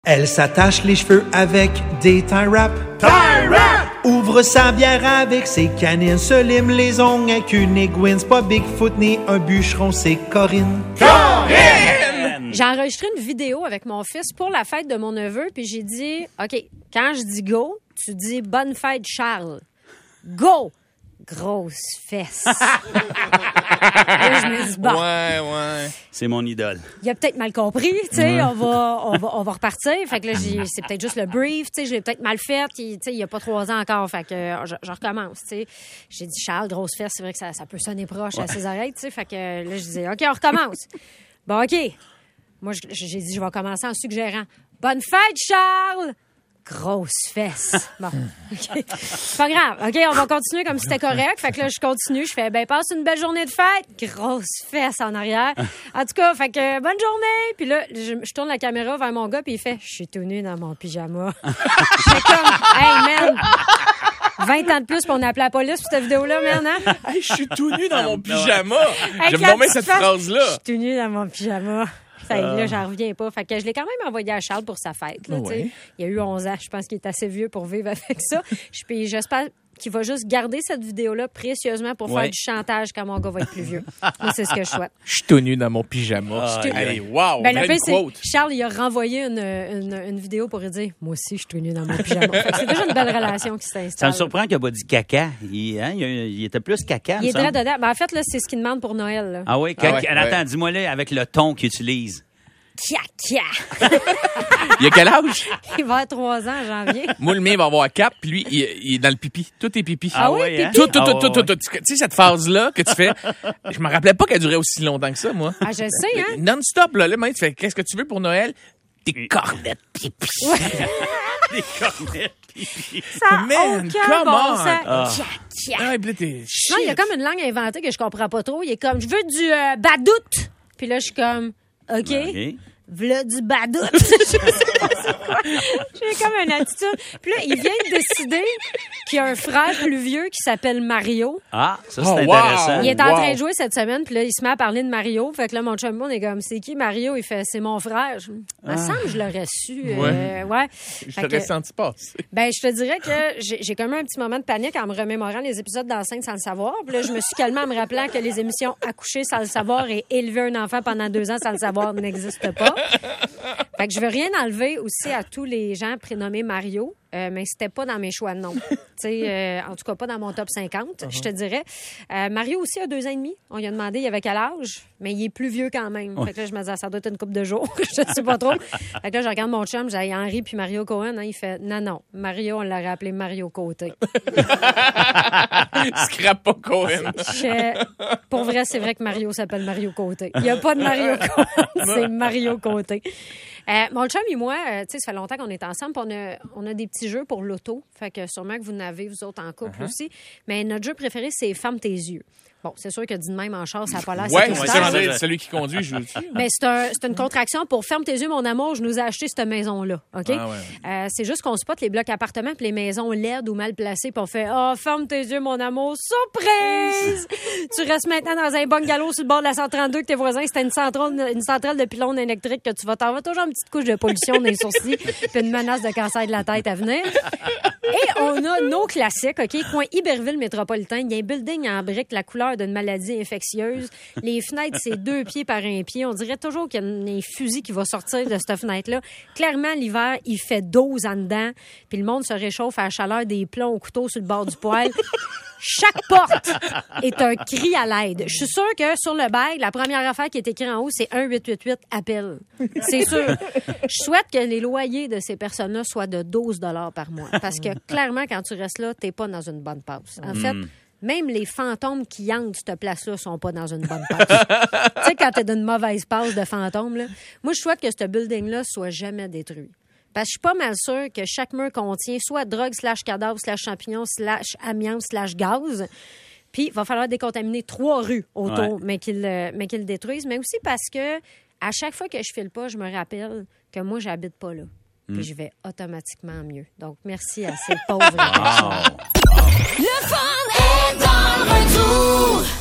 Elle s'attache les cheveux avec des tie wraps. Tie wrap! Ouvre sa bière avec ses canines. Se lime les ongles avec une aiguine. C'est pas Bigfoot ni un bûcheron, c'est Corinne. Corinne! J'ai enregistré une vidéo avec mon fils pour la fête de mon neveu, puis j'ai dit, OK, quand je dis go, tu dis bonne fête, Charles. Go! Grosse fesse. Là, je me dis, bon. Ouais. C'est mon idole. Il a peut-être mal compris, tu sais, on va repartir. Fait que là, c'est peut-être juste le brief, tu sais, je l'ai peut-être mal fait. Tu sais, il y a pas 3 ans encore, fait que je recommence, tu sais. J'ai dit, Charles, grosse fesse, c'est vrai que ça peut sonner proche à ses oreilles, tu sais. Fait que là, je disais, OK, on recommence. Bon, OK. Moi, j'ai dit, je vais commencer en suggérant, bonne fête, Charles! Grosse fesse. Bon, OK. C'est pas grave. OK, on va continuer comme si c'était correct. Fait que là, je continue. Je fais, passe une belle journée de fête. Grosse fesse en arrière. En tout cas, fait que, bonne journée. Puis là, je tourne la caméra vers mon gars, puis il fait, je suis tout nu dans mon pyjama. J'étais comme, hey, man. 20 ans de plus, puis on a appelé la police pour cette vidéo-là, man, hein? Hey, je suis tout nu dans mon pyjama. Avec J'aime la vraiment petite cette face, phrase-là. Je suis tout nu dans mon pyjama. Là, j'en reviens pas. Fait que je l'ai quand même envoyé à Charles pour sa fête. Là, ouais. Il a eu 11 ans. Je pense qu'il est assez vieux pour vivre avec ça. Puis j'espère qu'il va juste garder cette vidéo-là précieusement pour faire du chantage quand mon gars va être plus vieux. Moi, c'est ce que je souhaite. Je suis tout nu dans mon pyjama. Hey, wow, le fait, c'est quote. Charles, il a renvoyé une vidéo pour lui dire « Moi aussi, je suis tout nu dans mon pyjama. » C'est déjà une belle relation qui s'installe. Ça me surprend qu'il n'a pas dit caca. Il était plus caca, il est très dedans. En fait, là, c'est ce qu'il demande pour Noël. Là. Ah oui? Attends, dis-moi-là avec le ton qu'il utilise. Caca! Il a quel âge? Il va avoir 3 ans en janvier. Moi, le mien va avoir 4, puis lui, il est dans le pipi. Tout est pipi. Ah oui? Hein? Tout. Tu sais, cette phase-là que tu fais, je me rappelais pas qu'elle durait aussi longtemps que ça, moi. Ah, je sais, hein? Non-stop, là, tu fais, qu'est-ce que tu veux pour Noël? Des cornettes pipi. Ouais. Des cornettes pipi. Ça Man, aucun come bon on. sens. Ah, puis là, t'es Non, il y a comme une langue inventée que je comprends pas trop. Il est comme, je veux du badout. Puis là, je suis comme, OK. V'là du badout. Je sais pas c'est quoi. J'ai comme une attitude. Puis là, il vient de décider qu'il y a un frère plus vieux qui s'appelle Mario. Ah, ça, c'est intéressant. Il est en train de jouer cette semaine, puis là, il se met à parler de Mario. Fait que là, mon chum, on est comme, c'est qui Mario? Il fait, c'est mon frère. Il me semble que je l'aurais su. Ouais. Je t'aurais senti passer. Ben, je te dirais que j'ai comme un petit moment de panique en me remémorant les épisodes d'Enceinte sans le savoir. Puis là, je me suis calmée en me rappelant que les émissions Accoucher sans le savoir et Élever un enfant pendant 2 ans sans le savoir n'existent pas. Fait que je veux rien enlever aussi à tous les gens prénommés Mario, mais c'était pas dans mes choix de nom. En tout cas, pas dans mon top 50, je te dirais. Mario aussi a 2 ans et demi. On lui a demandé il avait quel âge, mais il est plus vieux quand même. Fait que là, je me disais, ça doit être une couple de jours. Je sais pas trop. Fait que là, je regarde mon chum, j'ai Henri puis Mario Cohen. Hein, il fait, non, Mario, on l'aurait appelé Mario Côté. Scrap pas Cohen. Pour vrai, c'est vrai que Mario s'appelle Mario Côté. Il n'y a pas de Mario Cohen, c'est Mario Côté. Mon chum et moi, ça fait longtemps qu'on est ensemble, on a des petits jeux pour l'auto. Fait que sûrement que vous n'avez, vous autres, en couple aussi. Mais notre jeu préféré, c'est Ferme tes yeux. Bon, c'est sûr que dit de même en char, ça n'a pas l'air c'est celui qui conduit, je veux dire. Mais c'est une contraction pour Ferme tes yeux, mon amour, je nous ai acheté cette maison-là. OK? C'est juste qu'on spotte les blocs appartements puis les maisons laides ou mal placées, puis on fait ferme tes yeux, mon amour, surprise! Tu restes maintenant dans un bungalow sur le bord de la 132 que tes voisins, c'était une centrale de pylônes électriques que tu vas t'avoir toujours une petite couche de pollution dans les sourcils puis une menace de cancer de la tête à venir. Et on a nos classiques, OK? Coin Iberville métropolitain. Il y a un building en briques, la couleur d'une maladie infectieuse. Les fenêtres, c'est 2 pieds par 1 pied. On dirait toujours qu'il y a un fusil qui va sortir de cette fenêtre-là. Clairement, l'hiver, il fait 12 en dedans. Puis le monde se réchauffe à la chaleur des plombs au couteau sur le bord du poêle. Chaque porte est un cri à l'aide. Je suis sûre que sur le bail, la première affaire qui est écrite en haut, c'est 1-888 appel. C'est sûr. Je souhaite que les loyers de ces personnes-là soient de 12 $ par mois. Parce que clairement, quand tu restes là, t'es pas dans une bonne passe. En fait, même les fantômes qui hantent cette place-là sont pas dans une bonne passe. Tu sais, quand t'es d'une mauvaise passe de fantômes, là, moi, je souhaite que ce building-là soit jamais détruit. Parce que je suis pas mal sûre que chaque mur contient soit drogue / cadavre / champignon / amiante / gaz. Puis, il va falloir décontaminer 3 rues autour, mais qu'ils le détruisent. Mais aussi parce que à chaque fois que je file pas, je me rappelle que moi, j'habite pas là. Puis je vais automatiquement mieux. Donc, merci à ces pauvres personnes. Le fun est dans le retour.